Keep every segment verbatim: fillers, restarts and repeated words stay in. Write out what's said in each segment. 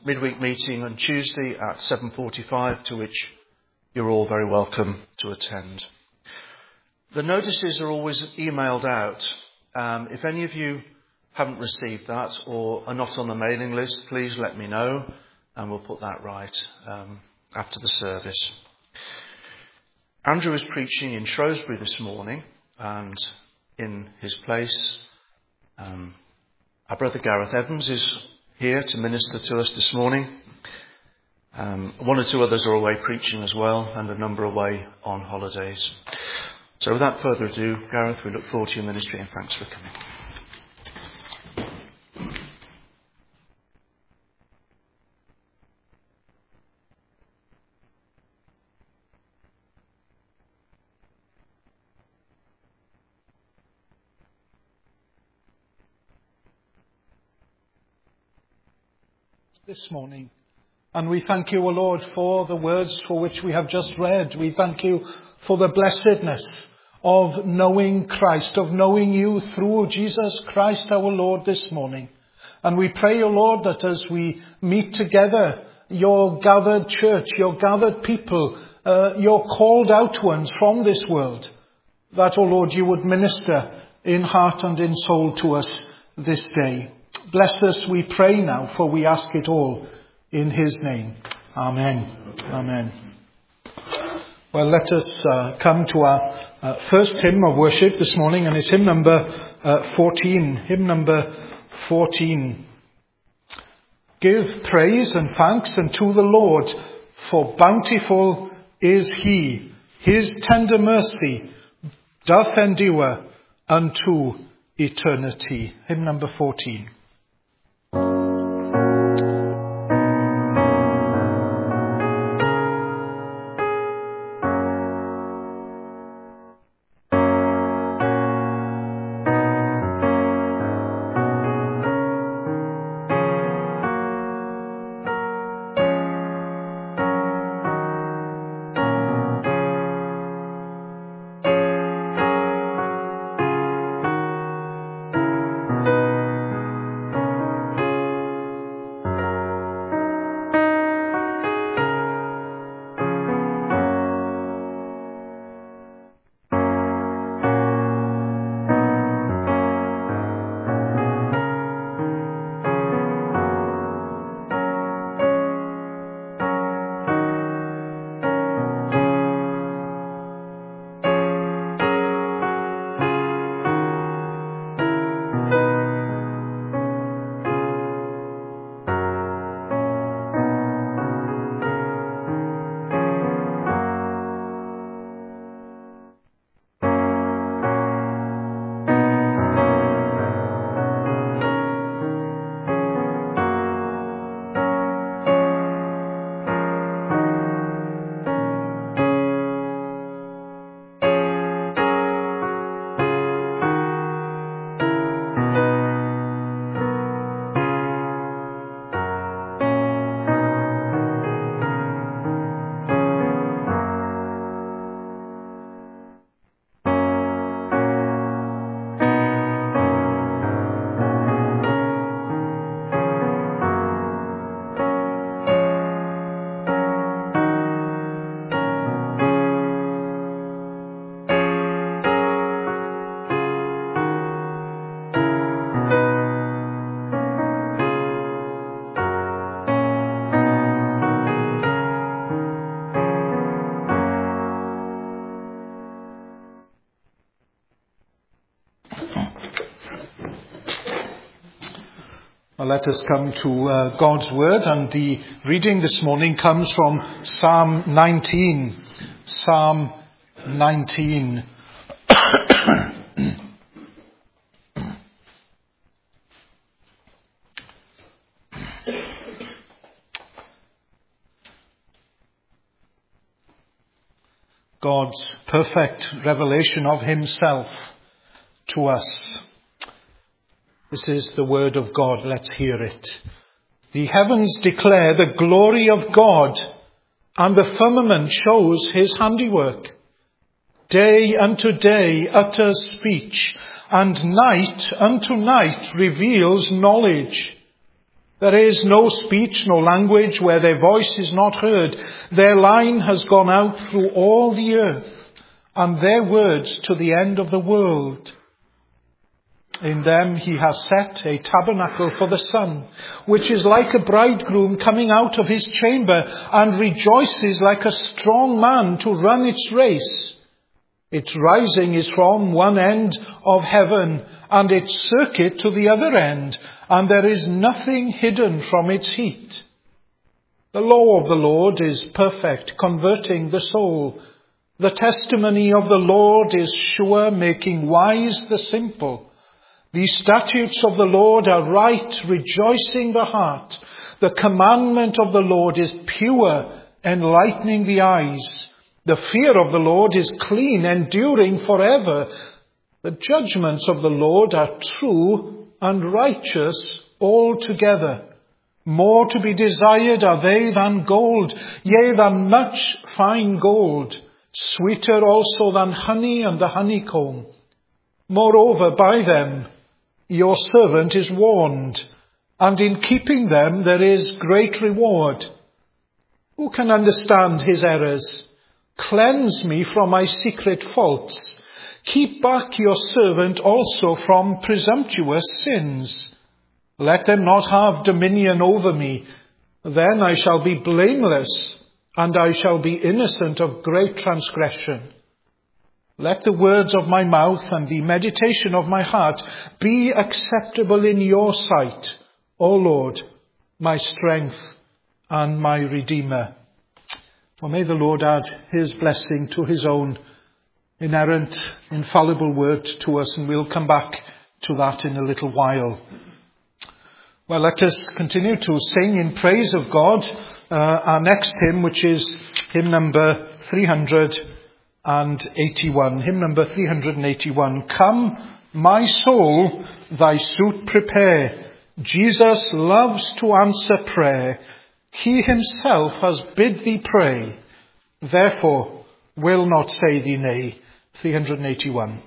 midweek meeting on Tuesday at seven forty-five, to which you're all very welcome to attend. The notices are always emailed out. Um, if any of you haven't received that or are not on the mailing list, please let me know and we'll put that right um, after the service. Andrew is preaching in Shrewsbury this morning, and in his place um, our brother Gareth Evans is here to minister to us this morning. Um, one or two others are away preaching as well, and a number away on holidays. So without further ado, Gareth, we look forward to your ministry and thanks for coming. This morning. And we thank you, O Lord, for the words for which we have just read. We thank you for the blessedness of knowing Christ, of knowing you through Jesus Christ our Lord this morning. And we pray, O Lord, that as we meet together, your gathered church, your gathered people, uh, your called out ones from this world, that, O Lord, you would minister in heart and in soul to us this day. Bless us, we pray now, for we ask it all in his name. Amen. Amen. Well, let us uh, come to our uh, first hymn of worship this morning, and it's hymn number uh, fourteen. Hymn number fourteen. Give praise and thanks unto the Lord, for bountiful is he. His tender mercy doth endure unto eternity. Hymn number fourteen. Well, let us come to uh, God's Word, and the reading this morning comes from Psalm nineteen. Psalm nineteen. God's perfect revelation of himself to us. This is the word of God. Let's hear it. The heavens declare the glory of God, and the firmament shows his handiwork. Day unto day utters speech, and night unto night reveals knowledge. There is no speech, no language where their voice is not heard. Their line has gone out through all the earth, and their words to the end of the world. In them he has set a tabernacle for the sun, which is like a bridegroom coming out of his chamber, and rejoices like a strong man to run its race. Its rising is from one end of heaven, and its circuit to the other end, and there is nothing hidden from its heat. The law of the Lord is perfect, converting the soul. The testimony of the Lord is sure, making wise the simple. The statutes of the Lord are right, rejoicing the heart. The commandment of the Lord is pure, enlightening the eyes. The fear of the Lord is clean, enduring forever. The judgments of the Lord are true and righteous altogether. More to be desired are they than gold, yea, than much fine gold, sweeter also than honey and the honeycomb. Moreover, by them your servant is warned, and in keeping them there is great reward. Who can understand his errors? Cleanse me from my secret faults. Keep back your servant also from presumptuous sins. Let them not have dominion over me. Then I shall be blameless, and I shall be innocent of great transgression. Let the words of my mouth and the meditation of my heart be acceptable in your sight, O Lord, my strength and my Redeemer. For may the Lord add his blessing to his own inerrant, infallible word to us, and we'll come back to that in a little while. Well, let us continue to sing in praise of God uh, our next hymn, which is hymn number three hundred eighty-one. Hymn number three hundred eighty-one. Come, my soul, thy suit prepare. Jesus loves to answer prayer. He himself has bid thee pray, therefore will not say thee nay. three hundred eighty-one.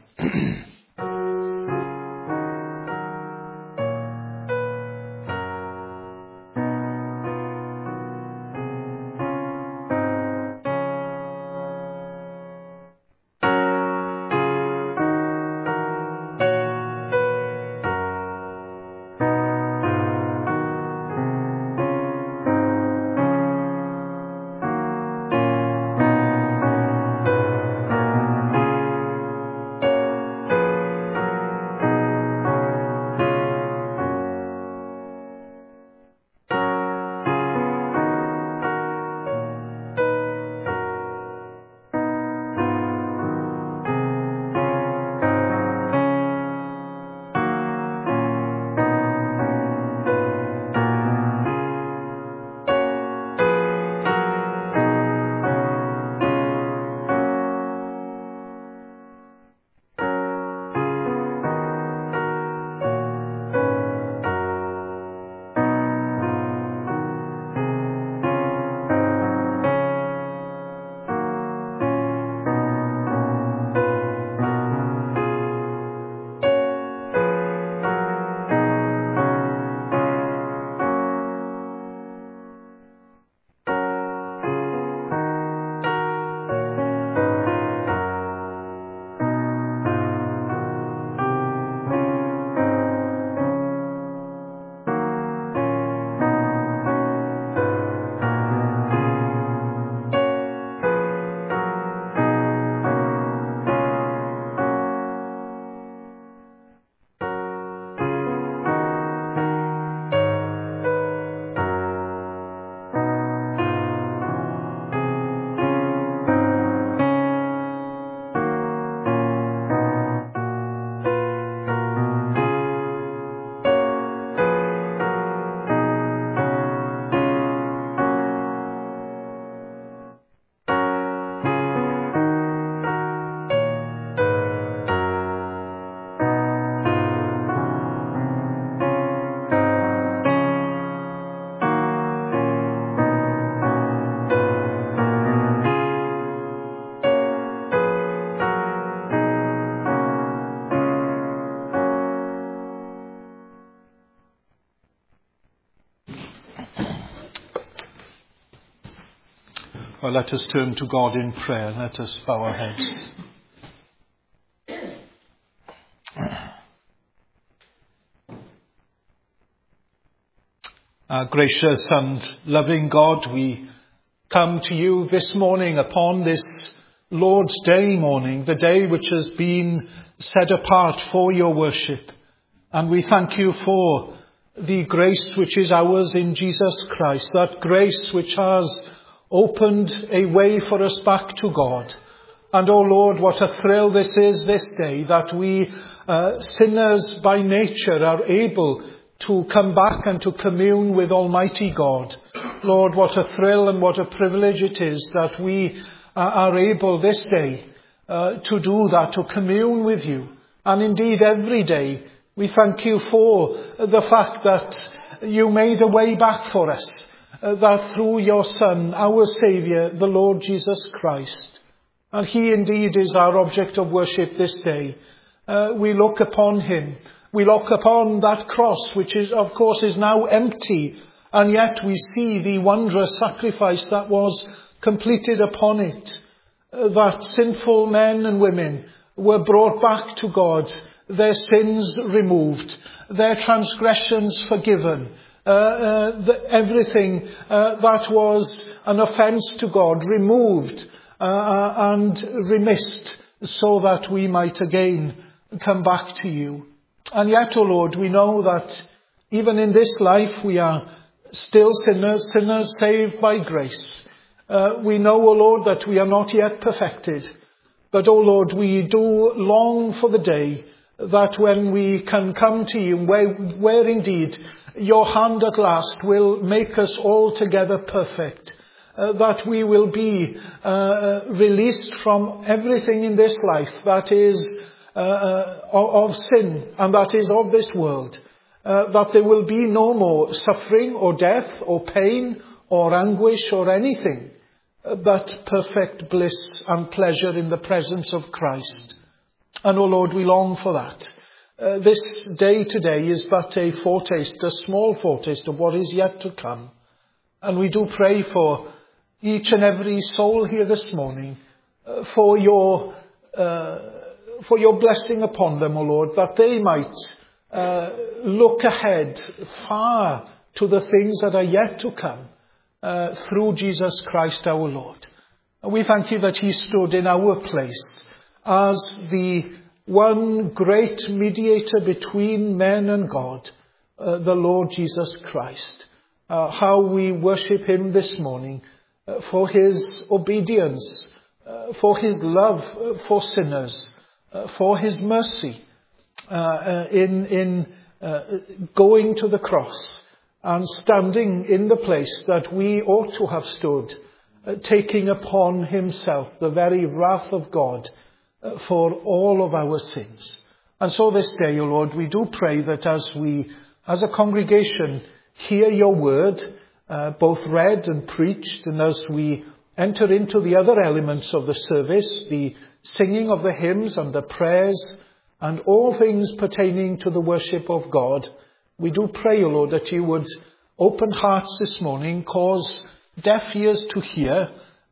Well, let us turn to God in prayer. Let us bow our heads. Our gracious and loving God, we come to you this morning upon this Lord's Day morning, the day which has been set apart for your worship. And we thank you for the grace which is ours in Jesus Christ, that grace which has opened a way for us back to God. And oh Lord, what a thrill this is this day, that we uh, sinners by nature are able to come back and to commune with Almighty God. Lord, what a thrill and what a privilege it is that we uh, are able this day uh, to do that, to commune with you. And indeed every day we thank you for the fact that you made a way back for us, uh, that through your Son, our Saviour, the Lord Jesus Christ. And he indeed is our object of worship this day. Uh, we look upon him. We look upon that cross, which is, of course, is now empty. And yet we see the wondrous sacrifice that was completed upon it. Uh, that sinful men and women were brought back to God, their sins removed, their transgressions forgiven, uh, uh, the, everything uh, that was an offence to God removed uh, and remissed, so that we might again come back to you. And yet, O Lord, we know that even in this life we are still sinners, sinners saved by grace. Uh, we know, O Lord, that we are not yet perfected. But, O Lord, we do long for the day that when we can come to you, where, where indeed your hand at last will make us altogether perfect, uh, that we will be uh, released from everything in this life that is uh, uh, of sin and that is of this world, uh, that there will be no more suffering or death or pain or anguish or anything, uh, but perfect bliss and pleasure in the presence of Christ. And, O Lord, we long for that. Uh, this day today is but a foretaste, a small foretaste of what is yet to come. And we do pray for each and every soul here this morning, uh, for your uh, for your blessing upon them, O Lord, that they might uh, look ahead far to the things that are yet to come uh, through Jesus Christ our Lord. And we thank you that he stood in our place as the one great mediator between men and God, uh, the Lord Jesus Christ. Uh, how we worship him this morning uh, for his obedience, uh, for his love uh, for sinners, uh, for his mercy uh, uh, in, in uh, going to the cross and standing in the place that we ought to have stood, uh, taking upon himself the very wrath of God for all of our sins. And so this day, O Lord, we do pray that as we, as a congregation, hear your word, uh, both read and preached, and as we enter into the other elements of the service, the singing of the hymns and the prayers, and all things pertaining to the worship of God, we do pray, O Lord, that you would open hearts this morning, cause deaf ears to hear,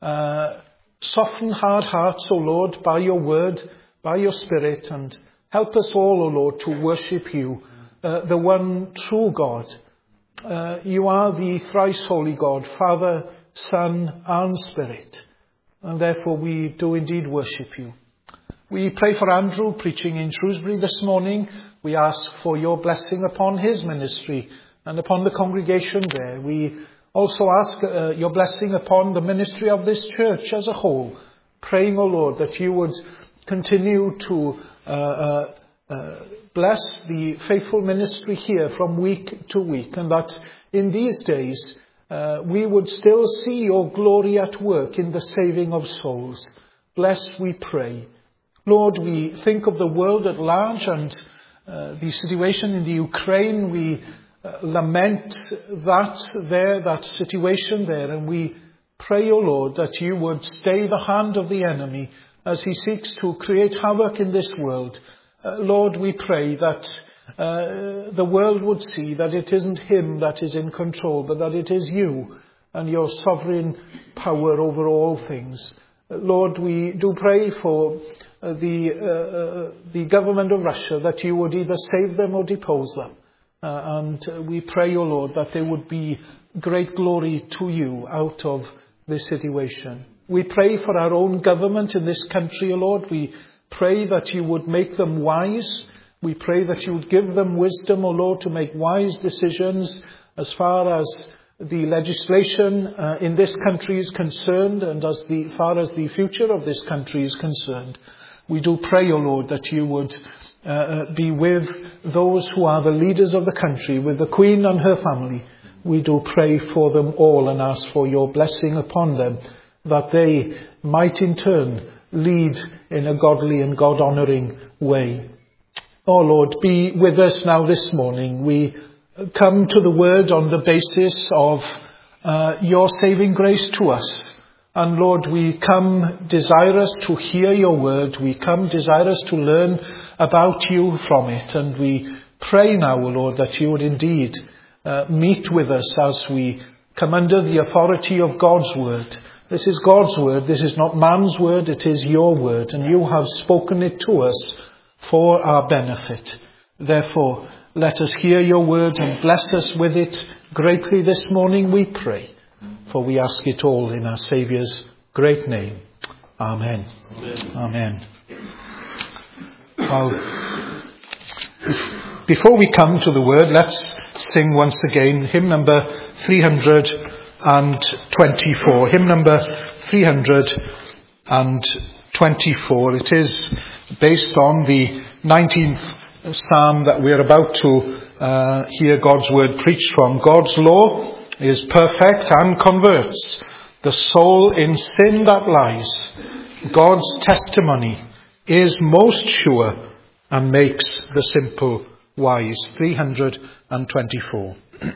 uh, soften hard hearts, O Lord, by your word, by your Spirit, and help us all, O Lord, to worship you, uh, the one true God. Uh, you are the thrice holy God, Father, Son, and Spirit, and therefore we do indeed worship you. We pray for Andrew preaching in Shrewsbury this morning. We ask for your blessing upon his ministry and upon the congregation there. We also ask uh, your blessing upon the ministry of this church as a whole, praying, O Lord, that you would continue to uh, uh, uh, bless the faithful ministry here from week to week, and that in these days uh, we would still see your glory at work in the saving of souls. Bless, we pray. Lord, we think of the world at large and uh, the situation in the Ukraine. We Uh, lament that there, that situation there, and we pray, O Lord, that you would stay the hand of the enemy as he seeks to create havoc in this world. Uh, Lord, we pray that uh, the world would see that it isn't him that is in control, but that it is you and your sovereign power over all things. Lord, we do pray for uh, the uh, the government of Russia, that you would either save them or depose them. Uh, and uh, we pray, O Lord, that there would be great glory to you out of this situation. We pray for our own government in this country, O Lord. We pray that you would make them wise. We pray that you would give them wisdom, O Lord, to make wise decisions as far as the legislation uh, in this country is concerned, and as the, far as the future of this country is concerned. We do pray, O Lord, that you would uh, be with those who are the leaders of the country, with the Queen and her family. We do pray for them all and ask for your blessing upon them, that they might in turn lead in a godly and God-honouring way. Oh Lord, be with us now this morning. We come to the word on the basis of uh, your saving grace to us. And Lord, we come desirous to hear your word. We come desirous to learn about you from it. And we pray now, O Lord, that you would indeed uh, meet with us as we come under the authority of God's word. This is God's word. This is not man's word. It is your word. And you have spoken it to us for our benefit. Therefore, let us hear your word and bless us with it greatly this morning, we pray. For we ask it all in our Saviour's great name. Amen. Amen. Amen. Well, before we come to the word, let's sing once again hymn number three hundred twenty-four. Hymn number three hundred twenty-four. It is based on the nineteenth Psalm that we're about to uh, hear God's word preached from. God's law is perfect and converts the soul in sin that lies. God's testimony is most sure and makes the simple wise. three hundred twenty-four.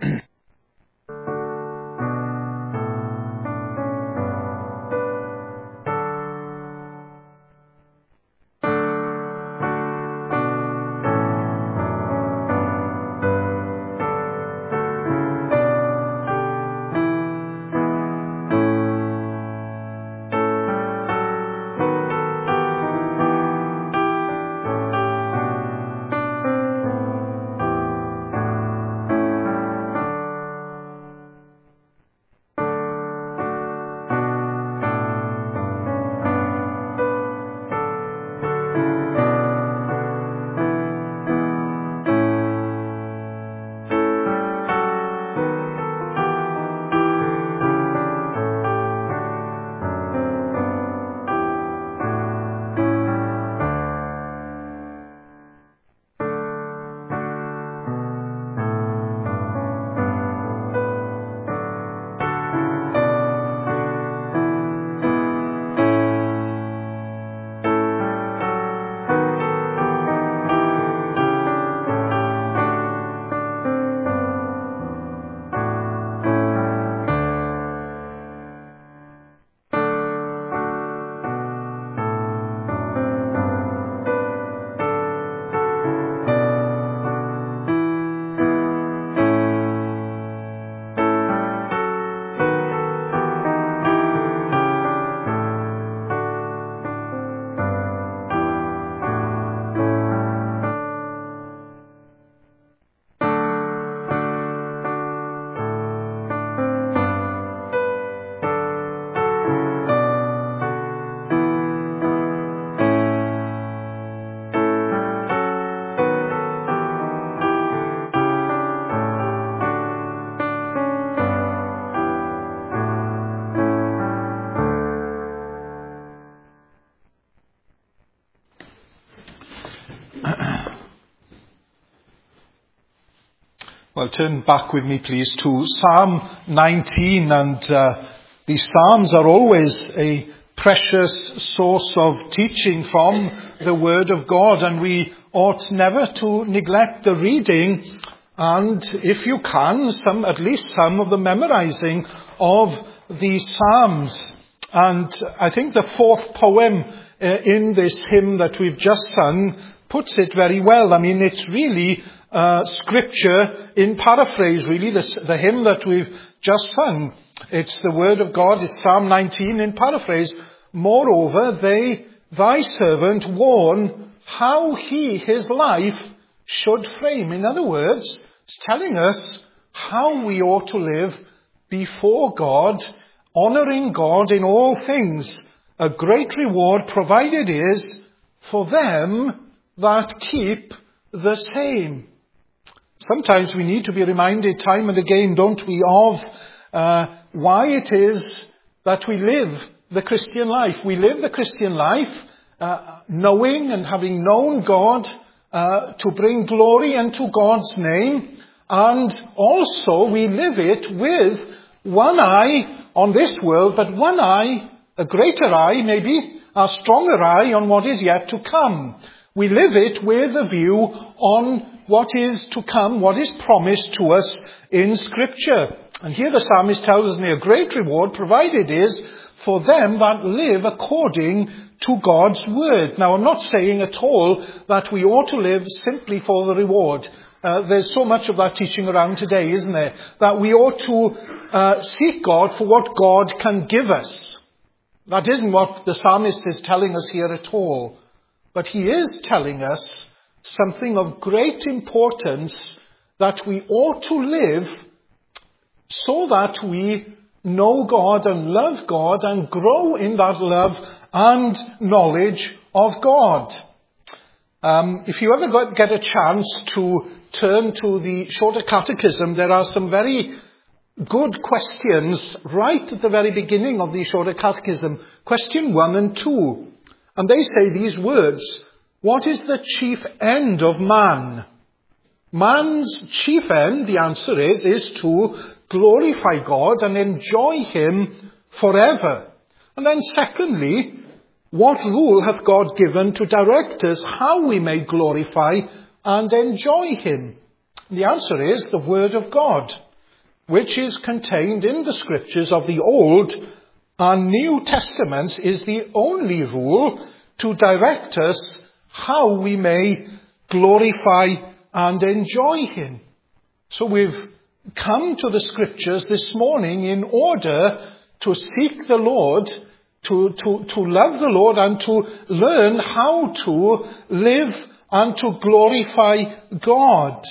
Well, turn back with me, please, to Psalm nineteen. And uh, the Psalms are always a precious source of teaching from the Word of God. And we ought never to neglect the reading and, if you can, some at least some of the memorizing of the Psalms. And I think the fourth poem uh, in this hymn that we've just sung puts it very well. I mean, it's really uh, scripture in paraphrase, really, the, the hymn that we've just sung. It's the word of God. It's Psalm nineteen in paraphrase. Moreover, they, thy servant, warn how he his life should frame. In other words, it's telling us how we ought to live before God, honouring God in all things. A great reward provided is for them that keep the same. Sometimes we need to be reminded time and again, don't we, of uh, why it is that we live the Christian life. We live the Christian life uh, knowing and having known God uh, to bring glory unto God's name, and also we live it with one eye on this world, but one eye, a greater eye maybe, a stronger eye on what is yet to come. We live it with a view on what is to come, what is promised to us in Scripture. And here the psalmist tells us, a great reward provided is for them that live according to God's word. Now, I'm not saying at all that we ought to live simply for the reward. Uh, there's so much of that teaching around today, isn't there? That we ought to uh, seek God for what God can give us. That isn't what the psalmist is telling us here at all. But he is telling us something of great importance, that we ought to live so that we know God and love God and grow in that love and knowledge of God. Um, if you ever got, get a chance to turn to the Shorter Catechism, there are some very good questions right at the very beginning of the Shorter Catechism. Question one and two. And they say these words: what is the chief end of man? Man's chief end, the answer is, is to glorify God and enjoy him forever. And then secondly, what rule hath God given to direct us how we may glorify and enjoy him? The answer is the Word of God, which is contained in the Scriptures of the Old and New Testaments, is the only rule to direct us how we may glorify and enjoy him. So we've come to the Scriptures this morning in order to seek the Lord, to, to, to love the Lord, and to learn how to live and to glorify God.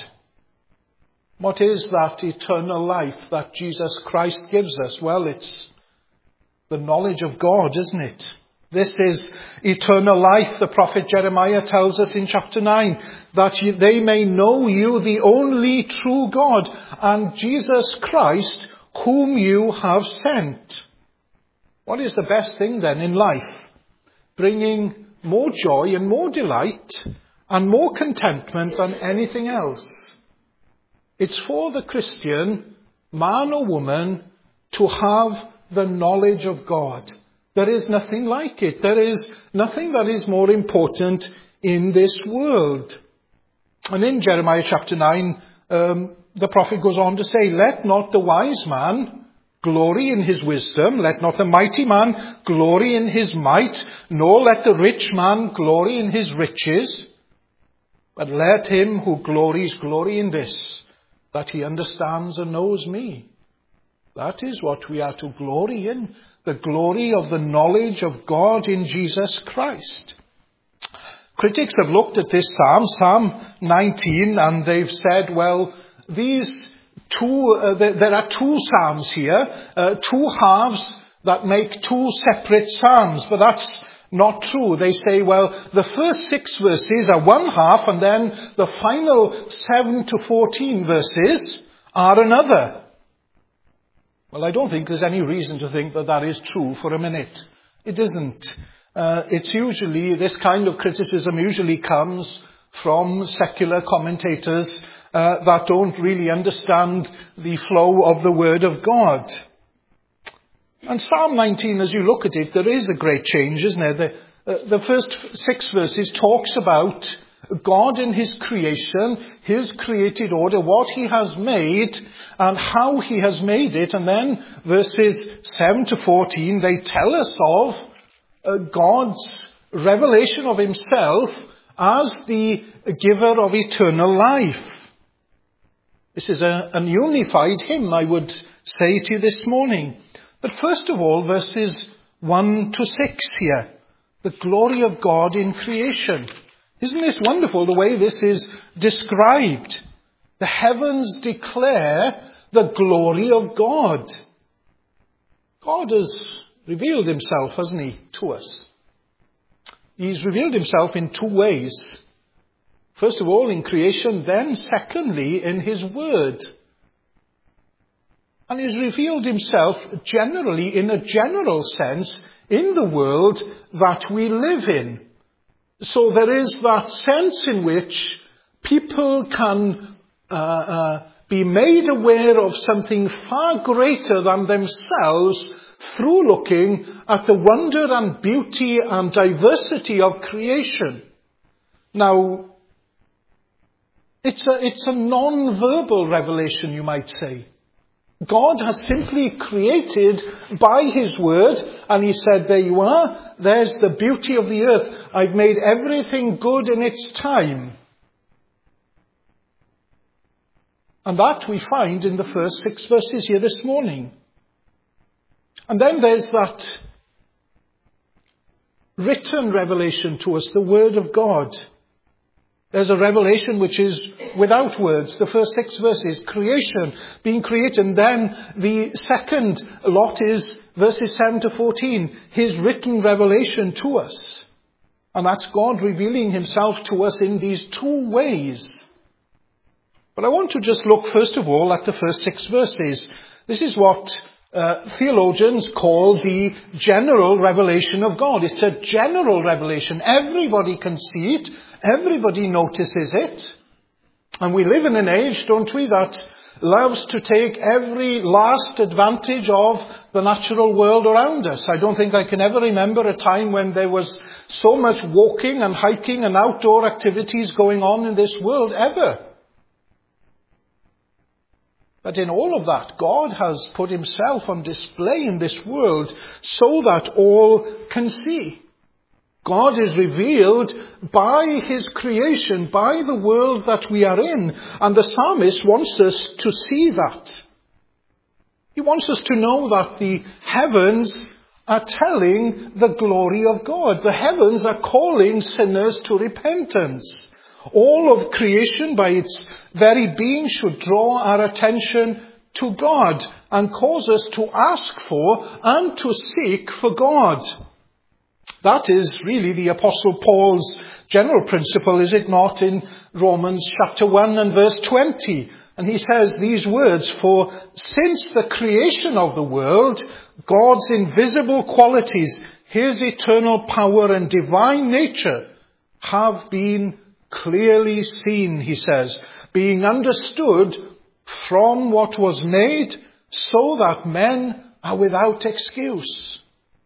What is that eternal life that Jesus Christ gives us? Well, it's the knowledge of God, isn't it? This is eternal life. The prophet Jeremiah tells us in chapter nine that they may know you, the only true God, and Jesus Christ, whom you have sent. What is the best thing then in life? Bringing more joy and more delight and more contentment than anything else. It's for the Christian, man or woman, to have the knowledge of God. There is nothing like it. There is nothing that is more important in this world. And in Jeremiah chapter nine, um, the prophet goes on to say, let not the wise man glory in his wisdom, let not the mighty man glory in his might, nor let the rich man glory in his riches, but let him who glories glory in this, that he understands and knows me. That is what we are to glory in, the glory of the knowledge of God in Jesus Christ. Critics have looked at this psalm, Psalm nineteen, and they've said, well, these two, uh, there, there are two psalms here, uh, two halves that make two separate psalms, but that's not true. They say, well, the first six verses are one half, and then the final seven to fourteen verses are another. Well, I don't think there's any reason to think that that is true for a minute. It isn't. Uh, it's usually, this kind of criticism usually comes from secular commentators uh, that don't really understand the flow of the Word of God. And Psalm nineteen, as you look at it, there is a great change, isn't there? The, uh, the first six verses talks about God in his creation, his created order, what he has made and how he has made it. And then verses seven to fourteen, they tell us of uh, God's revelation of himself as the giver of eternal life. This is a, an unified hymn, I would say to you this morning. But first of all, verses one to six here. The glory of God in creation. Isn't this wonderful, the way this is described? The heavens declare the glory of God. God has revealed himself, hasn't he, to us? He's revealed himself in two ways. First of all, in creation, then secondly, in his word. And he's revealed himself generally, in a general sense, in the world that we live in. So there is that sense in which people can uh, uh, be made aware of something far greater than themselves through looking at the wonder and beauty and diversity of creation. Now, it's a, it's a non-verbal revelation, you might say. God has simply created by his word, and he said, there you are, there's the beauty of the earth. I've made everything good in its time. And that we find in the first six verses here this morning. And then there's that written revelation to us, the word of God. There's a revelation which is without words. The first six verses, creation, being created. And then the second lot is verses seven to fourteen, his written revelation to us. And that's God revealing himself to us in these two ways. But I want to just look first of all at the first six verses. This is what uh, theologians call the general revelation of God. It's a general revelation. Everybody can see it. Everybody notices it. And we live in an age, don't we, that loves to take every last advantage of the natural world around us. I don't think I can ever remember a time when there was so much walking and hiking and outdoor activities going on in this world ever. But in all of that, God has put himself on display in this world so that all can see. God is revealed by his creation, by the world that we are in. And the psalmist wants us to see that. He wants us to know that the heavens are telling the glory of God. The heavens are calling sinners to repentance. All of creation by its very being should draw our attention to God and cause us to ask for and to seek for God. That is really the Apostle Paul's general principle, is it not, in Romans chapter one and verse twenty. And he says these words, for since the creation of the world, God's invisible qualities, his eternal power and divine nature have been clearly seen, he says, being understood from what was made, so that men are without excuse.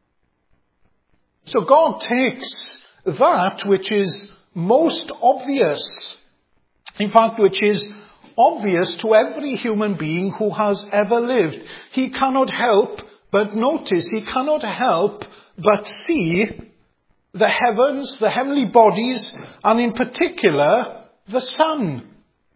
So God takes that which is most obvious, in fact, which is obvious to every human being who has ever lived. He cannot help but notice, he cannot help but see the heavens, the heavenly bodies, and in particular, the sun.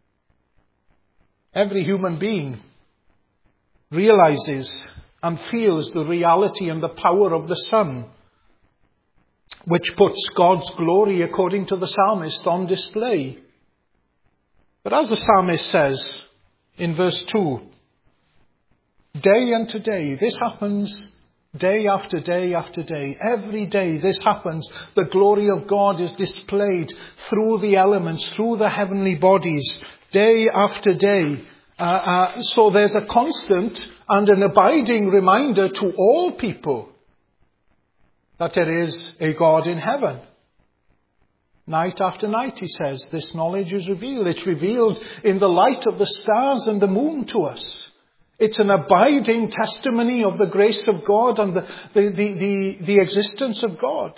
Every human being realizes and feels the reality and the power of the sun, which puts God's glory, according to the psalmist, on display. But as the psalmist says in verse two, day unto day, this happens day after day after day. Every day this happens. The glory of God is displayed through the elements, through the heavenly bodies, day after day. Uh, uh, so there's a constant and an abiding reminder to all people that there is a God in heaven. Night after night, he says, this knowledge is revealed. It's revealed in the light of the stars and the moon to us. It's an abiding testimony of the grace of God and the, the, the, the, the existence of God.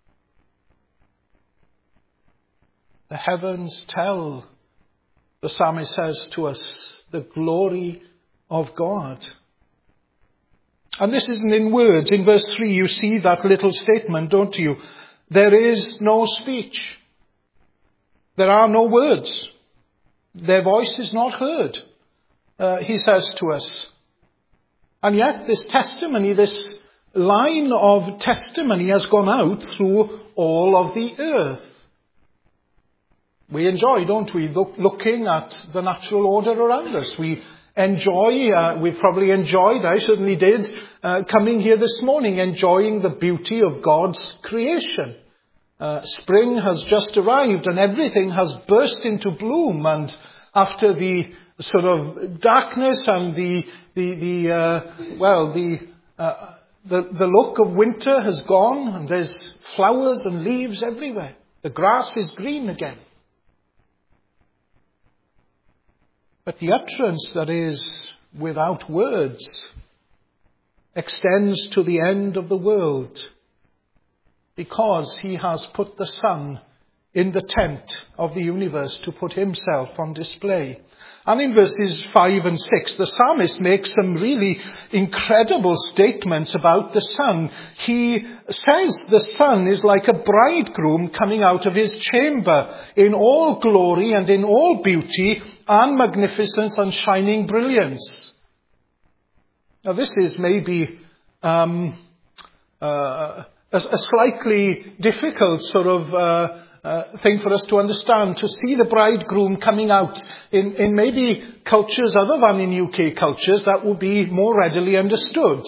The heavens tell, the psalmist says to us, the glory of God. And this isn't in words. In verse three, you see that little statement, don't you? There is no speech. There are no words. Their voice is not heard. uh, he says to us. And yet this testimony, this line of testimony has gone out through all of the earth. We enjoy, don't we, look, looking at the natural order around us. We enjoy, uh, we probably enjoyed, I certainly did, uh, coming here this morning, enjoying the beauty of God's creation. Uh, spring has just arrived and everything has burst into bloom, and after the sort of darkness and the, the, the uh, well, the, uh, the, the look of winter has gone, and there's flowers and leaves everywhere. The grass is green again. But the utterance that is without words extends to the end of the world, because he has put the sun in the tent of the universe to put himself on display. And in verses five and six, the psalmist makes some really incredible statements about the sun. He says the sun is like a bridegroom coming out of his chamber in all glory and in all beauty and magnificence and shining brilliance. Now this is maybe um, uh, a, a slightly difficult sort of uh, uh, thing for us to understand, to see the bridegroom coming out in, in maybe cultures other than in U K cultures that would be more readily understood.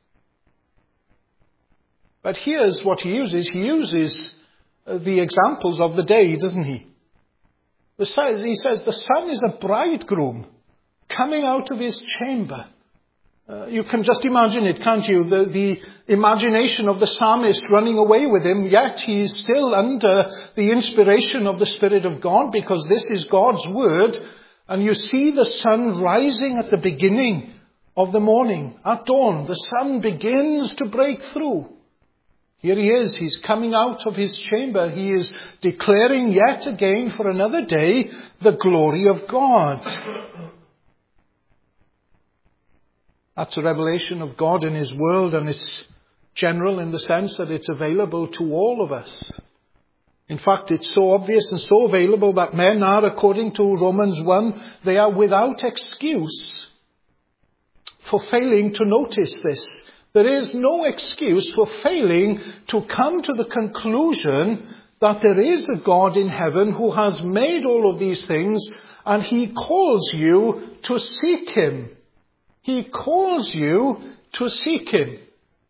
But here's what he uses. He uses the examples of the day, doesn't he? The says, he says the sun is a bridegroom coming out of his chamber. Uh, you can just imagine it, can't you? The, the imagination of the psalmist running away with him, yet he is still under the inspiration of the Spirit of God, because this is God's word. And you see the sun rising at the beginning of the morning. At dawn, the sun begins to break through. Here he is, he's coming out of his chamber. He is declaring yet again for another day the glory of God. That's a revelation of God in his world, and it's general in the sense that it's available to all of us. In fact, it's so obvious and so available that men are, according to Romans one, they are without excuse for failing to notice this. There is no excuse for failing to come to the conclusion that there is a God in heaven who has made all of these things, and he calls you to seek him. He calls you to seek him.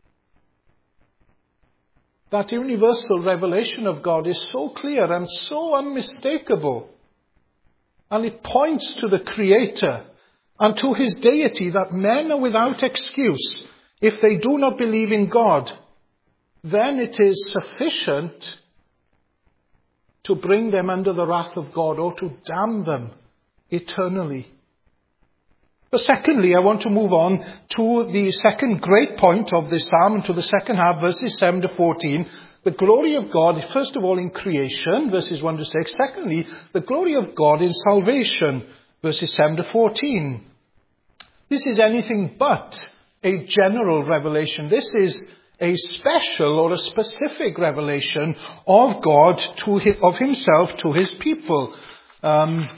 That universal revelation of God is so clear and so unmistakable. And it points to the Creator and to his deity, that men are without excuse. If they do not believe in God, then it is sufficient to bring them under the wrath of God, or to damn them eternally. But secondly, I want to move on to the second great point of this psalm, and to the second half, verses seven to fourteen. The glory of God, first of all, in creation, verses one to six. Secondly, the glory of God in salvation, verses seven to fourteen. This is anything but a general revelation. This is a special or a specific revelation of God, to his, of himself to his people. Um,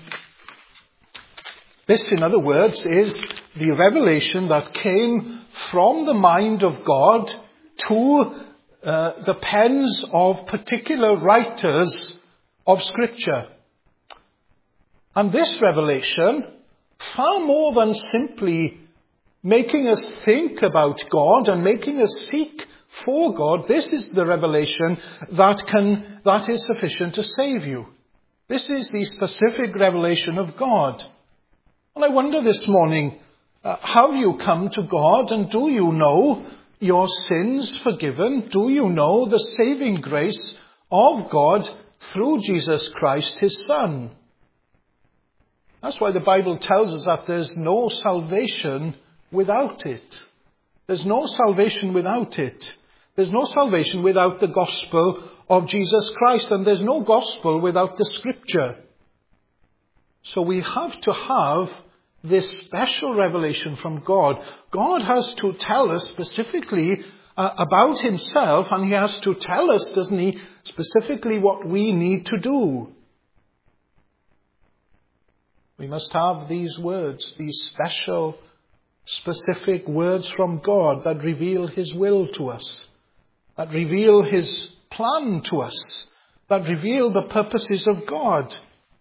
This, in other words, is the revelation that came from the mind of God to uh, the pens of particular writers of Scripture. And this revelation, far more than simply making us think about God and making us seek for God, this is the revelation that can, that is sufficient to save you. This is the specific revelation of God. And I wonder this morning, uh, have you come to God, and do you know your sins forgiven? Do you know the saving grace of God through Jesus Christ, his Son? That's why the Bible tells us that there's no salvation without it. There's no salvation without it. There's no salvation without the gospel of Jesus Christ, and there's no gospel without the Scripture. So we have to have this special revelation from God. God has to tell us specifically uh, about himself, and he has to tell us, doesn't he, specifically what we need to do. We must have these words, these special, specific words from God that reveal his will to us, that reveal his plan to us, that reveal the purposes of God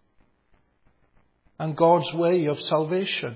and God's way of salvation.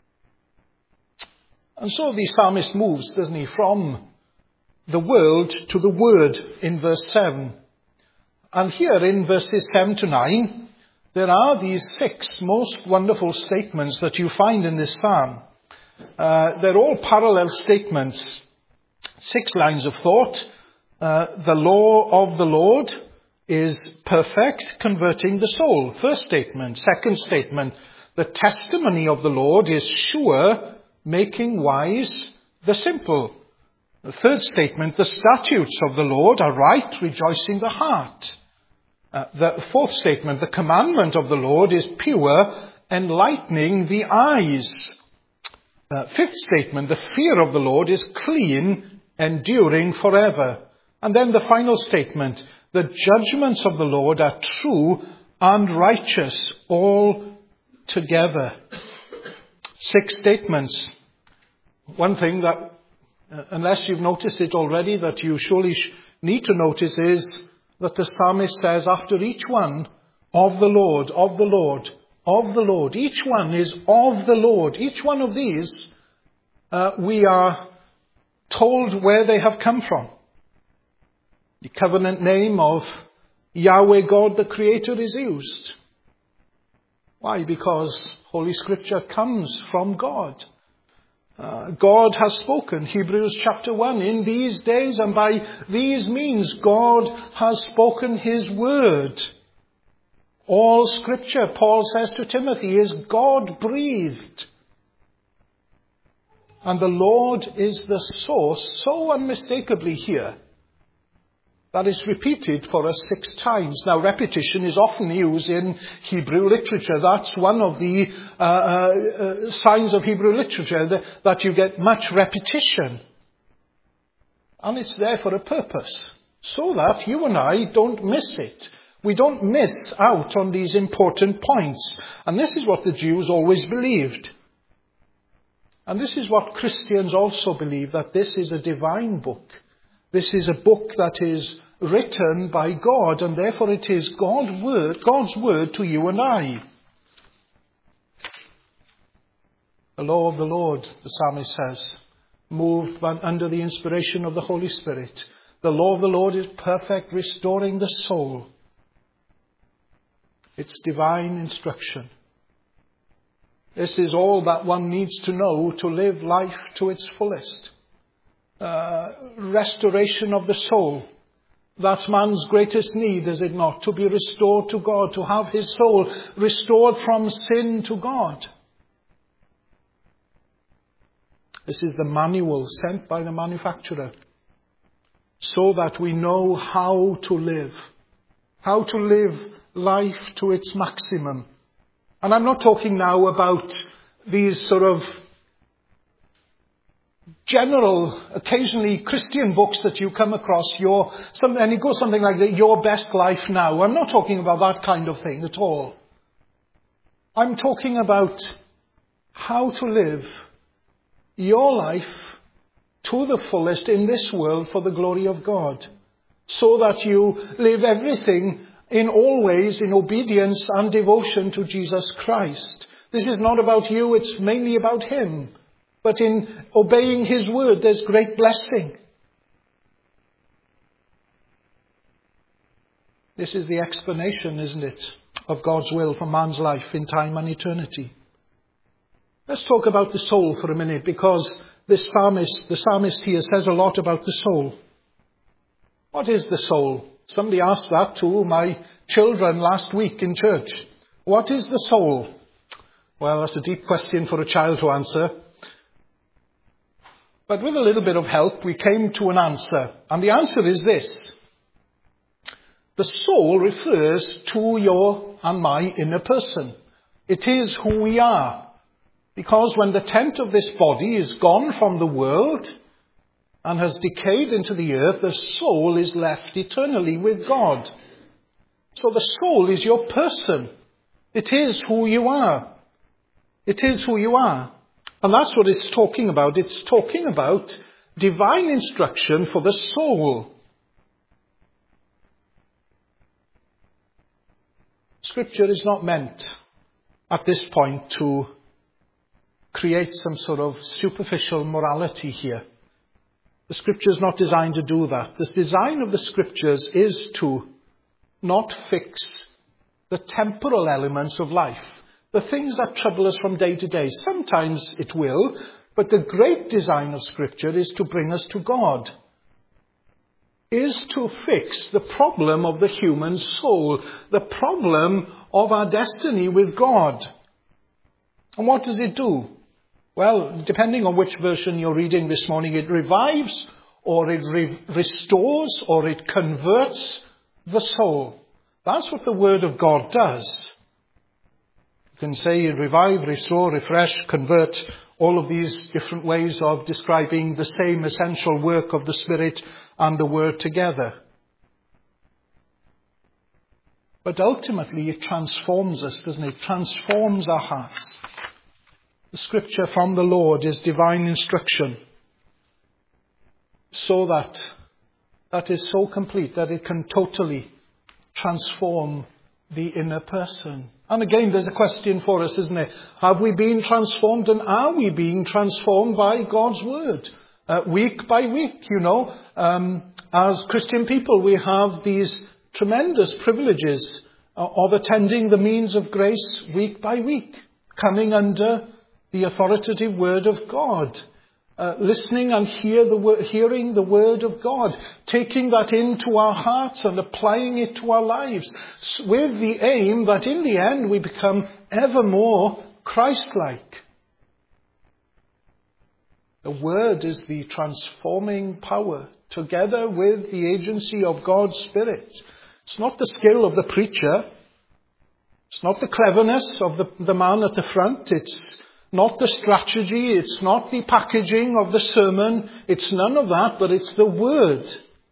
And so the psalmist moves, doesn't he, from the world to the word in verse seven. And here in verses seven to nine, there are these six most wonderful statements that you find in this psalm. Uh, they're all parallel statements. Six lines of thought. Uh, the law of the Lord is perfect, converting the soul. First statement. Second statement. The testimony of the Lord is sure, making wise the simple. The third statement. The statutes of the Lord are right, rejoicing the heart. Uh, the fourth statement. The commandment of the Lord is pure, enlightening the eyes. Uh, fifth statement, the fear of the Lord is clean, enduring forever. And then the final statement, the judgments of the Lord are true and righteous all together. Six statements. One thing that, uh, unless you've noticed it already, that you surely sh- need to notice is that the psalmist says after each one, of the Lord, of the Lord, of the Lord. Each one is of the Lord. Each one of these, uh, we are told where they have come from. The covenant name of Yahweh God the Creator is used. Why? Because Holy Scripture comes from God. Uh, God has spoken, Hebrews chapter one, in these days and by these means God has spoken his word. All Scripture, Paul says to Timothy, is God-breathed. And the Lord is the source, so unmistakably here, that is repeated for us six times. Now, repetition is often used in Hebrew literature. That's one of the uh, uh, signs of Hebrew literature, that, that you get much repetition. And it's there for a purpose, so that you and I don't miss it. We don't miss out on these important points. And this is what the Jews always believed. And this is what Christians also believe, that this is a divine book. This is a book that is written by God, and therefore it is God's word, God's word to you and I. The law of the Lord, the psalmist says, moved by, under the inspiration of the Holy Spirit. The law of the Lord is perfect, restoring the soul. It's divine instruction. This is all that one needs to know to live life to its fullest. Uh, restoration of the soul. That's man's greatest need, is it not? To be restored to God, to have his soul restored from sin to God. This is the manual sent by the manufacturer, so that we know how to live. How to live life to its maximum. And I'm not talking now about these sort of general, occasionally Christian books that you come across, your, some, and it goes something like that, Your Best Life Now. I'm not talking about that kind of thing at all. I'm talking about how to live your life to the fullest in this world for the glory of God, so that you live everything in all ways in obedience and devotion to Jesus Christ. This is not about you, it's mainly about him. But in obeying his word, there's great blessing. This is the explanation, isn't it, of God's will for man's life in time and eternity. Let's talk about the soul for a minute, because this psalmist, the psalmist here says a lot about the soul. What is the soul? Somebody asked that to my children last week in church. What is the soul? Well, that's a deep question for a child to answer. But with a little bit of help, we came to an answer. And the answer is this. The soul refers to your and my inner person. It is who we are. Because when the tent of this body is gone from the world and has decayed into the earth, the soul is left eternally with God. So the soul is your person. It is who you are. It is who you are. And that's what it's talking about. It's talking about divine instruction for the soul. Scripture is not meant at this point to create some sort of superficial morality here. The Scripture is not designed to do that. The design of the Scriptures is to not fix the temporal elements of life, the things that trouble us from day to day. Sometimes it will, but the great design of Scripture is to bring us to God, is to fix the problem of the human soul, the problem of our destiny with God. And what does it do? Well, depending on which version you're reading this morning, it revives, or it re- restores, or it converts the soul. That's what the Word of God does. You can say revive, restore, refresh, convert, all of these different ways of describing the same essential work of the Spirit and the Word together. But ultimately it transforms us, doesn't it? It transforms our hearts. The Scripture from the Lord is divine instruction, so that that is so complete that it can totally transform the inner person. And again, there's a question for us, isn't it? Have we been transformed, and are we being transformed by God's Word? Uh, week by week, you know. Um, as Christian people, we have these tremendous privileges uh, of attending the means of grace week by week, coming under the authoritative Word of God, uh, listening and hear the wor- hearing the Word of God, taking that into our hearts and applying it to our lives, with the aim that in the end we become ever more Christ-like. The Word is the transforming power, together with the agency of God's Spirit. It's not the skill of the preacher. It's not the cleverness of the, the man at the front. It's not the strategy. It's not the packaging of the sermon. It's none of that, but it's the Word.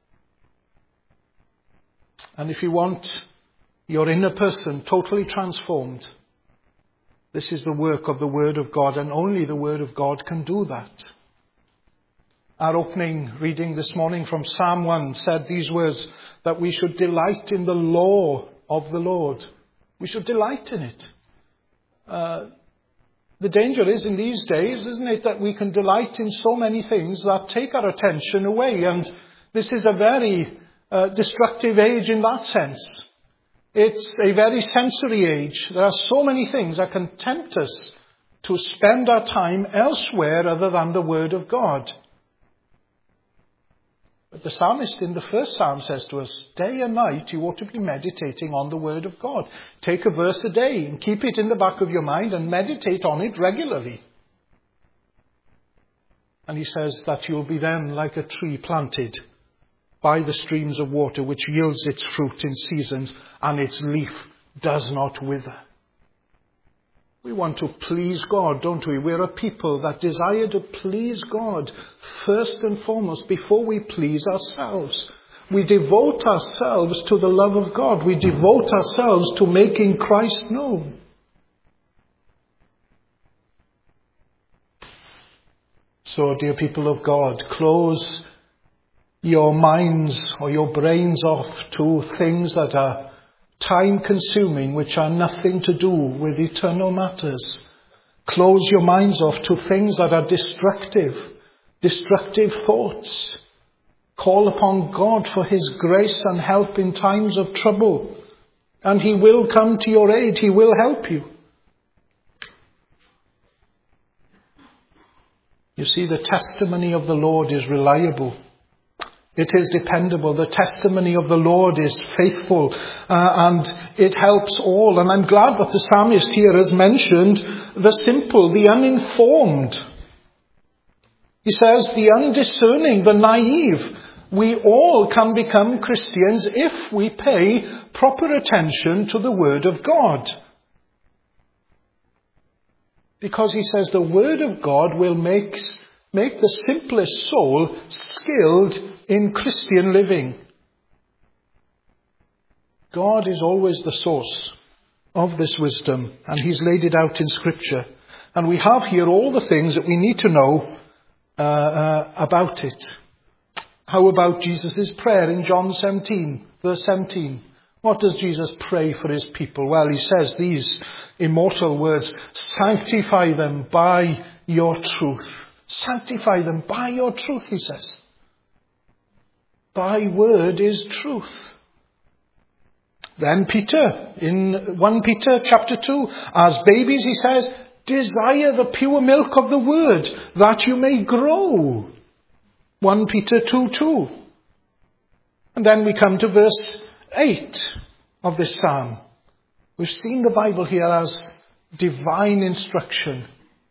And if you want your inner person totally transformed, this is the work of the Word of God, and only the Word of God can do that. Our opening reading this morning from Psalm one said these words, that we should delight in the law of the Lord. We should delight in it. Uh, the danger is in these days, isn't it, that we can delight in so many things that take our attention away. And this is a very uh, destructive age in that sense. It's a very sensory age. There are so many things that can tempt us to spend our time elsewhere other than the Word of God. But the psalmist in the first psalm says to us, day and night you ought to be meditating on the Word of God. Take a verse a day and keep it in the back of your mind and meditate on it regularly. And he says that you'll be then like a tree planted by the streams of water, which yields its fruit in seasons, and its leaf does not wither. We want to please God, don't we? We're a people that desire to please God first and foremost before we please ourselves. We devote ourselves to the love of God. We devote ourselves to making Christ known. So, dear people of God, close your minds or your brains off to things that are time-consuming, which are nothing to do with eternal matters. Close your minds off to things that are destructive, destructive thoughts. Call upon God for His grace and help in times of trouble, and He will come to your aid. He will help you. You see, the testimony of the Lord is reliable. It is dependable. The testimony of the Lord is faithful, uh, and it helps all. And I'm glad that the psalmist here has mentioned the simple, the uninformed. He says the undiscerning, the naive. We all can become Christians if we pay proper attention to the Word of God. Because he says the Word of God will make, make the simplest soul skilled in Christian living. God is always the source of this wisdom, and He's laid it out in Scripture. And we have here all the things that we need to know uh, uh, about it. How about Jesus' prayer in John seventeen, verse seventeen? What does Jesus pray for his people? Well, he says these immortal words, sanctify them by your truth. Sanctify them by your truth, he says. Thy word is truth. Then Peter, in First Peter chapter two, as babies, he says, desire the pure milk of the word, that you may grow. First Peter two two. And then we come to verse eight of this psalm. We've seen the Bible here as divine instruction.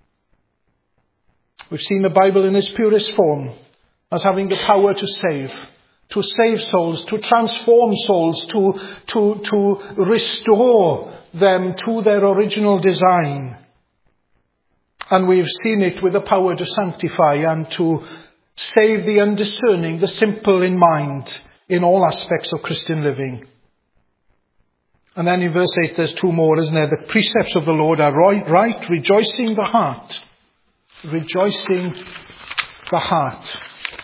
We've seen the Bible in its purest form as having the power to save, to save souls, to transform souls, to, to, to restore them to their original design. And we've seen it with the power to sanctify and to save the undiscerning, the simple in mind, in all aspects of Christian living. And then in verse eight there's two more, isn't there? The precepts of the Lord are right, right rejoicing the heart. Rejoicing the heart.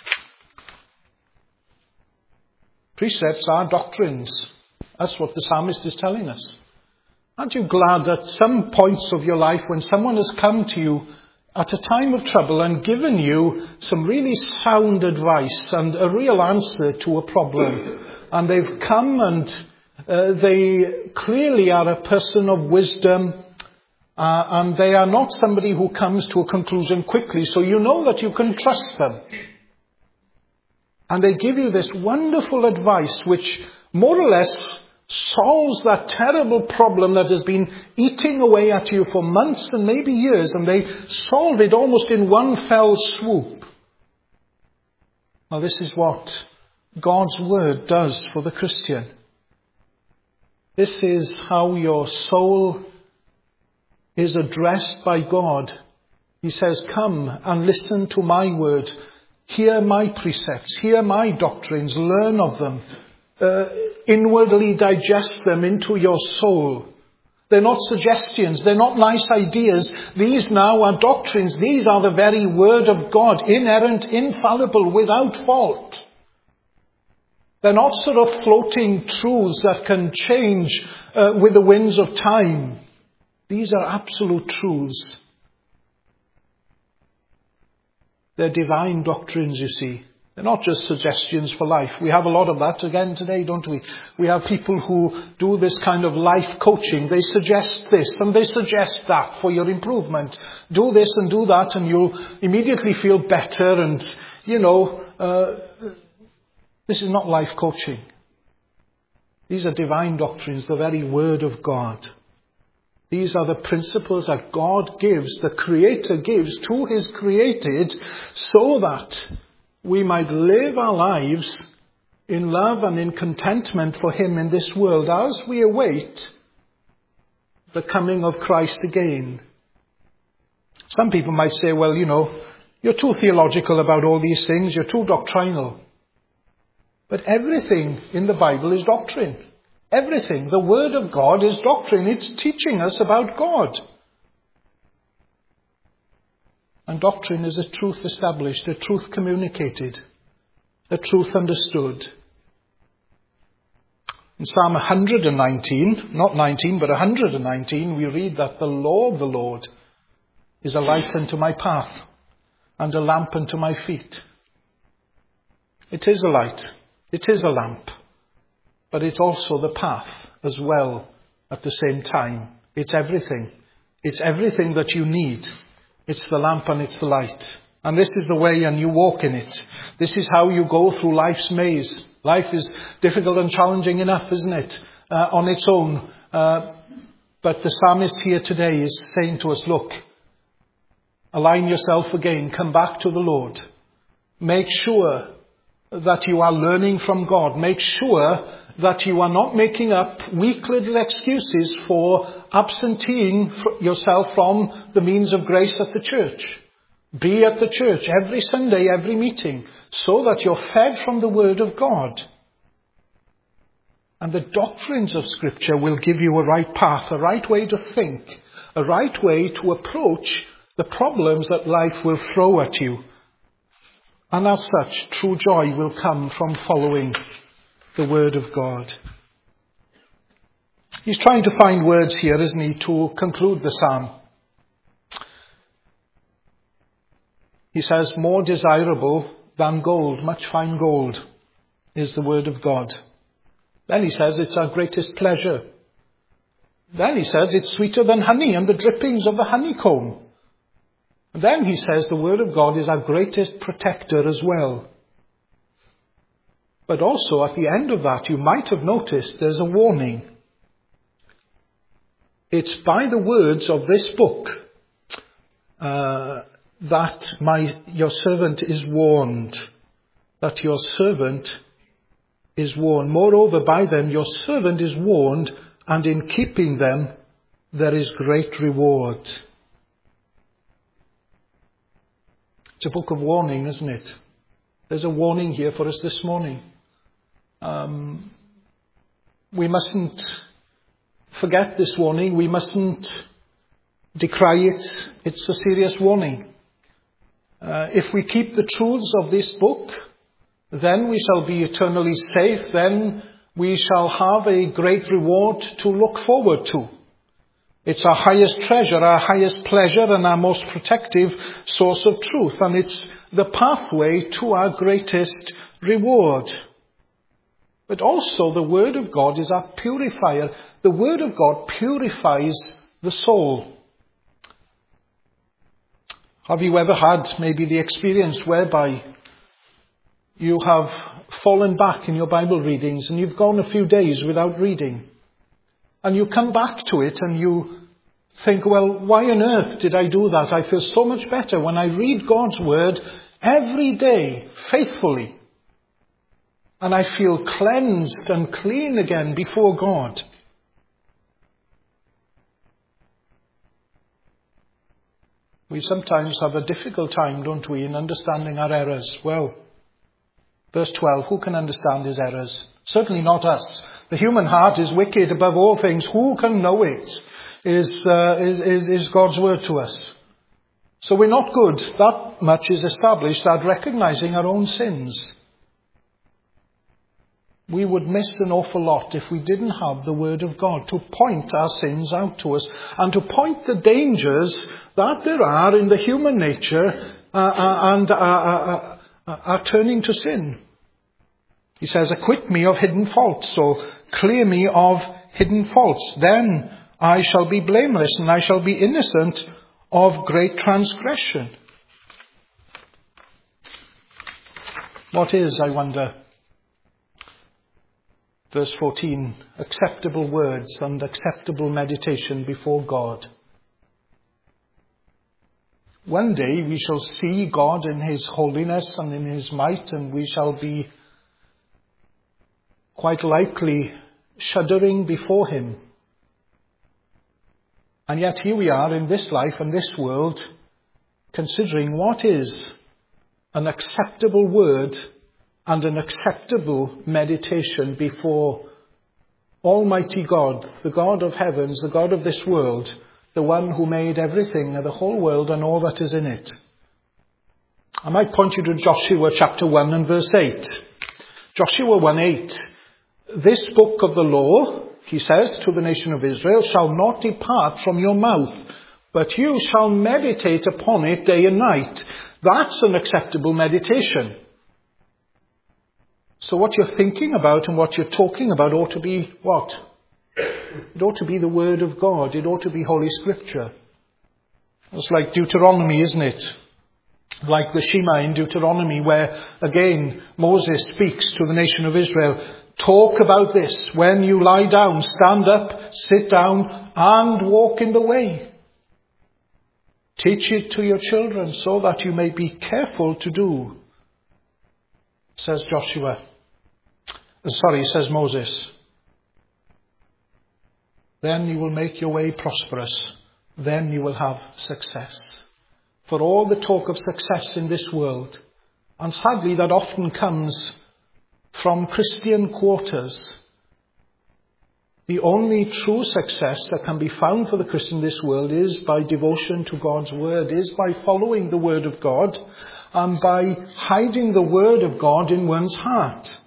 Precepts are doctrines. That's what the psalmist is telling us. Aren't you glad at some points of your life when someone has come to you at a time of trouble and given you some really sound advice and a real answer to a problem, and they've come and uh, they clearly are a person of wisdom, uh, and they are not somebody who comes to a conclusion quickly, so you know that you can trust them. And they give you this wonderful advice which more or less solves that terrible problem that has been eating away at you for months and maybe years, and they solve it almost in one fell swoop. Now this is what God's word does for the Christian. This is how your soul is addressed by God. He says, come and listen to my word. Hear my precepts. Hear my doctrines. Learn of them. Uh, inwardly digest them into your soul. They're not suggestions. They're not nice ideas. These now are doctrines. These are the very word of God, inerrant, infallible, without fault. They're not sort of floating truths that can change uh, with the winds of time. These are absolute truths. They're divine doctrines, you see. They're not just suggestions for life. We have a lot of that again today, don't we? We have people who do this kind of life coaching. They suggest this and they suggest that for your improvement. Do this and do that and you'll immediately feel better. And, you know, uh, this is not life coaching. These are divine doctrines, the very word of God. These are the principles that God gives, the Creator gives to His created, so that we might live our lives in love and in contentment for Him in this world as we await the coming of Christ again. Some people might say, well, you know, you're too theological about all these things, you're too doctrinal. But everything in the Bible is doctrine. Everything. The Word of God is doctrine. It's teaching us about God. And doctrine is a truth established, a truth communicated, a truth understood. In Psalm one hundred nineteen, not nineteen, but one hundred nineteen, we read that the law of the Lord is a light unto my path and a lamp unto my feet. It is a light. It is a lamp. But it's also the path as well at the same time. It's everything. It's everything that you need. It's the lamp and it's the light. And this is the way, and you walk in it. This is how you go through life's maze. Life is difficult and challenging enough, isn't it? Uh, on its own. Uh, but the psalmist here today is saying to us, look, align yourself again. Come back to the Lord. Make sure that you are learning from God. Make sure that you are not making up weak little excuses for absenteeing yourself from the means of grace at the church. Be at the church every Sunday, every meeting, so that you're fed from the Word of God. And the doctrines of Scripture will give you a right path, a right way to think, a right way to approach the problems that life will throw at you. And as such, true joy will come from following the Word of God. He's trying to find words here, isn't he, to conclude the psalm. He says, more desirable than gold, much fine gold, is the Word of God. Then he says it's our greatest pleasure. Then he says it's sweeter than honey and the drippings of the honeycomb. And then he says the Word of God is our greatest protector as well. But also at the end of that, you might have noticed there's a warning. It's by the words of this book uh, that my your servant is warned. That your servant is warned. Moreover, by them your servant is warned, and in keeping them there is great reward. It's a book of warning, isn't it? There's a warning here for us this morning. Um, we mustn't forget this warning. We mustn't decry it. It's a serious warning. Uh, if we keep the truths of this book, then we shall be eternally safe. Then we shall have a great reward to look forward to. It's our highest treasure, our highest pleasure, and our most protective source of truth. And it's the pathway to our greatest reward. But also the Word of God is our purifier. The Word of God purifies the soul. Have you ever had maybe the experience whereby you have fallen back in your Bible readings and you've gone a few days without reading? And you come back to it and you think, well, why on earth did I do that? I feel so much better when I read God's Word every day, faithfully. And I feel cleansed and clean again before God. We sometimes have a difficult time, don't we, in understanding our errors. Well, verse twelve, who can understand his errors? Certainly not us. The human heart is wicked above all things. Who can know it? Is, uh, is, is, is God's word to us. So we're not good. That much is established at recognizing our own sins. We would miss an awful lot if we didn't have the Word of God to point our sins out to us and to point the dangers that there are in the human nature uh, uh, and uh, uh, uh, are turning to sin. He says, acquit me of hidden faults, so clear me of hidden faults. Then I shall be blameless and I shall be innocent of great transgression. What is, I wonder, verse fourteen, acceptable words and acceptable meditation before God? One day we shall see God in his holiness and in his might, and we shall be quite likely shuddering before him. And yet here we are in this life and this world, considering what is an acceptable word and an acceptable meditation before Almighty God, the God of heavens, the God of this world, the one who made everything, the whole world and all that is in it. I might point you to Joshua chapter one and verse eight. Joshua one eight. This book of the law, he says to the nation of Israel, shall not depart from your mouth, but you shall meditate upon it day and night. That's an acceptable meditation. So what you're thinking about and what you're talking about ought to be what? It ought to be the Word of God. It ought to be Holy Scripture. It's like Deuteronomy, isn't it? Like the Shema in Deuteronomy, where again Moses speaks to the nation of Israel. Talk about this. When you lie down, stand up, sit down, and walk in the way. Teach it to your children so that you may be careful to do, says Joshua. Sorry, says Moses. Then you will make your way prosperous. Then you will have success. For all the talk of success in this world, and sadly that often comes from Christian quarters, The only true success that can be found for the Christian in this world is by devotion to God's word, is by following the word of God, and by hiding the word of God in one's heart.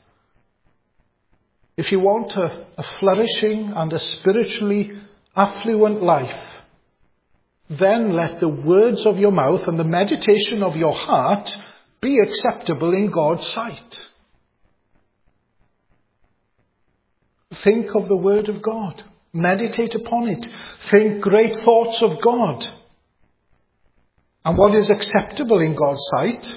If you want a, a flourishing and a spiritually affluent life, then let the words of your mouth and the meditation of your heart be acceptable in God's sight. Think of the word of God. Meditate upon it. Think great thoughts of God. And what is acceptable in God's sight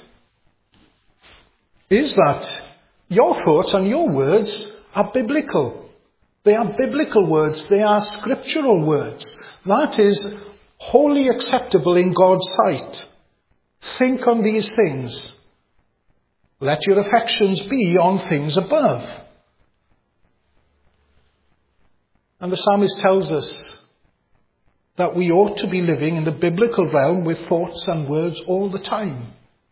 is that your thoughts and your words are biblical. They are biblical words. They are scriptural words. That is wholly acceptable in God's sight. Think on these things. Let your affections be on things above. And the psalmist tells us that we ought to be living in the biblical realm with thoughts and words all the time.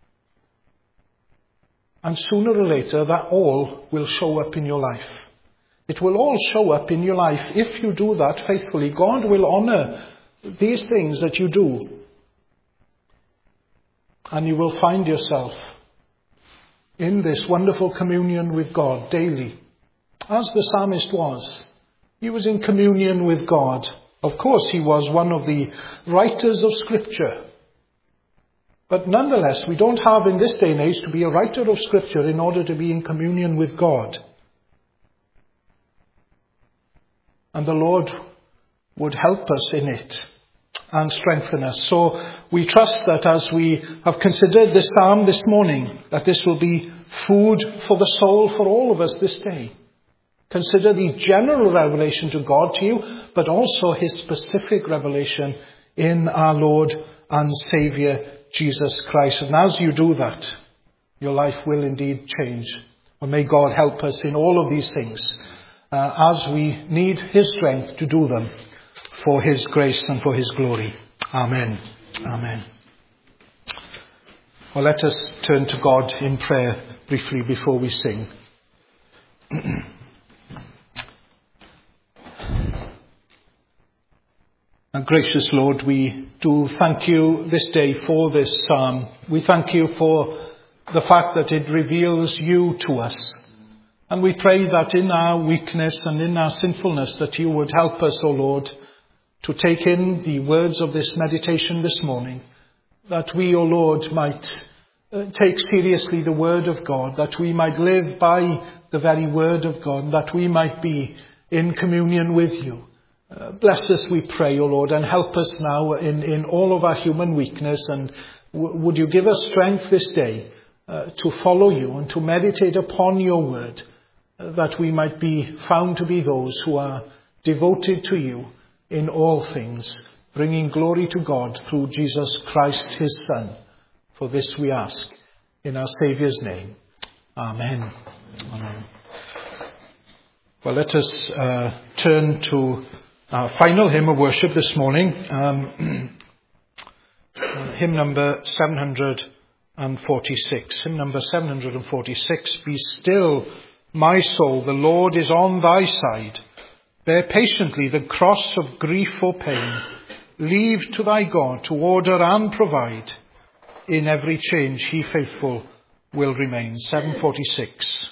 And sooner or later, that all will show up in your life. It will all show up in your life. If you do that faithfully, God will honor these things that you do. And you will find yourself in this wonderful communion with God daily, as the psalmist was. He was in communion with God. Of course, he was one of the writers of Scripture. But nonetheless, we don't have in this day and age to be a writer of Scripture in order to be in communion with God. And the Lord would help us in it and strengthen us. So we trust that as we have considered this psalm this morning, that this will be food for the soul for all of us this day. Consider the general revelation to God to you, but also his specific revelation in our Lord and Saviour, Jesus Christ. And as you do that, your life will indeed change. And may God help us in all of these things, uh, as we need his strength to do them for his grace and for his glory. Amen. Amen. Well, let us turn to God in prayer briefly before we sing. And gracious Lord, we do thank you this day for this psalm. We thank you for the fact that it reveals you to us. And we pray that in our weakness and in our sinfulness that you would help us, O Lord, to take in the words of this meditation this morning. That we, O Lord, might uh, take seriously the word of God. That we might live by the very word of God. That we might be in communion with you. Uh, bless us, we pray, O Lord, and help us now in, in all of our human weakness. And w- would you give us strength this day uh, to follow you and to meditate upon your word, uh, that we might be found to be those who are devoted to you in all things, bringing glory to God through Jesus Christ, his Son. For this we ask in our Saviour's name. Amen. Amen. Well, let us uh, turn to our final hymn of worship this morning, um, hymn number seven hundred forty-six. Hymn number seven hundred forty-six. Be still, my soul, the Lord is on thy side. Bear patiently the cross of grief or pain. Leave to thy God to order and provide. In every change he faithful will remain. seven forty-six.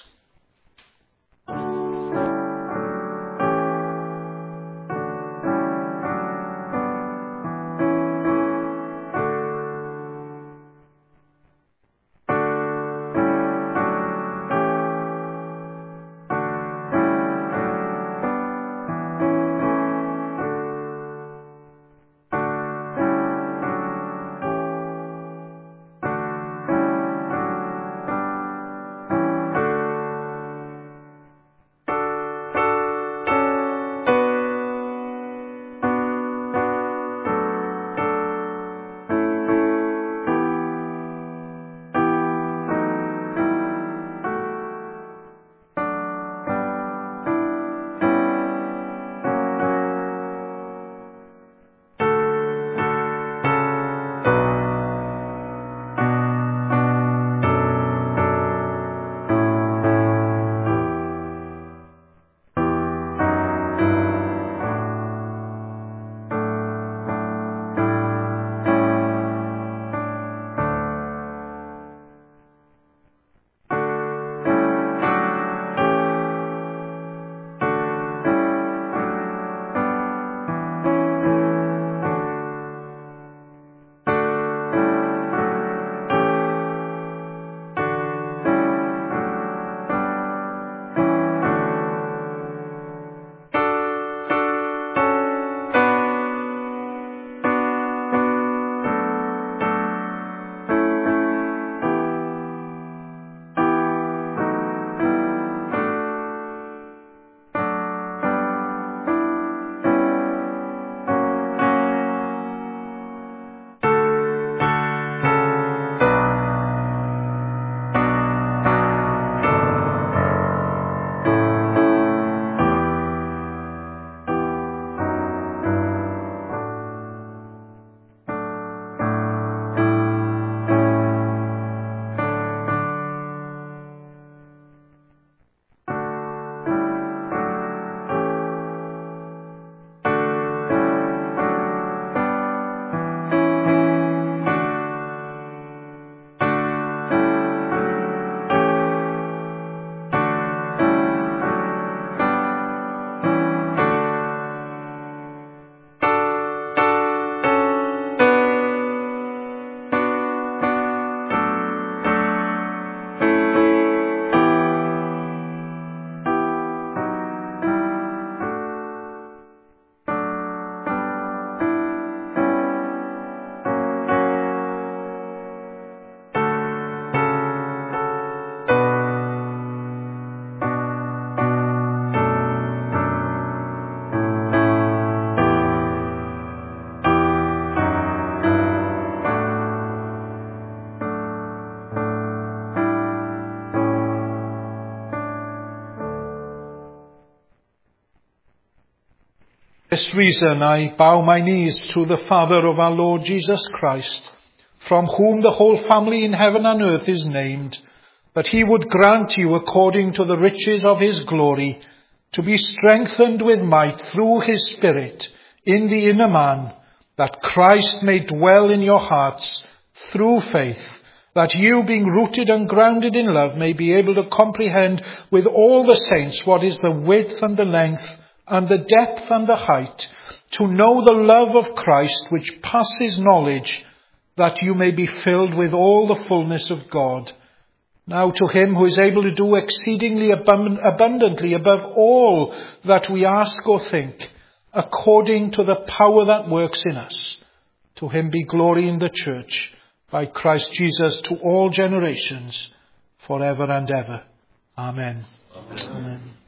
For this reason I bow my knees to the Father of our Lord Jesus Christ, from whom the whole family in heaven and earth is named, that he would grant you, according to the riches of his glory, to be strengthened with might through his Spirit in the inner man, that Christ may dwell in your hearts through faith, that you, being rooted and grounded in love, may be able to comprehend with all the saints what is the width and the length and the depth and the height, to know the love of Christ which passes knowledge, that you may be filled with all the fullness of God. Now to him who is able to do exceedingly abund- abundantly above all that we ask or think, according to the power that works in us, to him be glory in the church by Christ Jesus to all generations, forever and ever. Amen. Amen. Amen.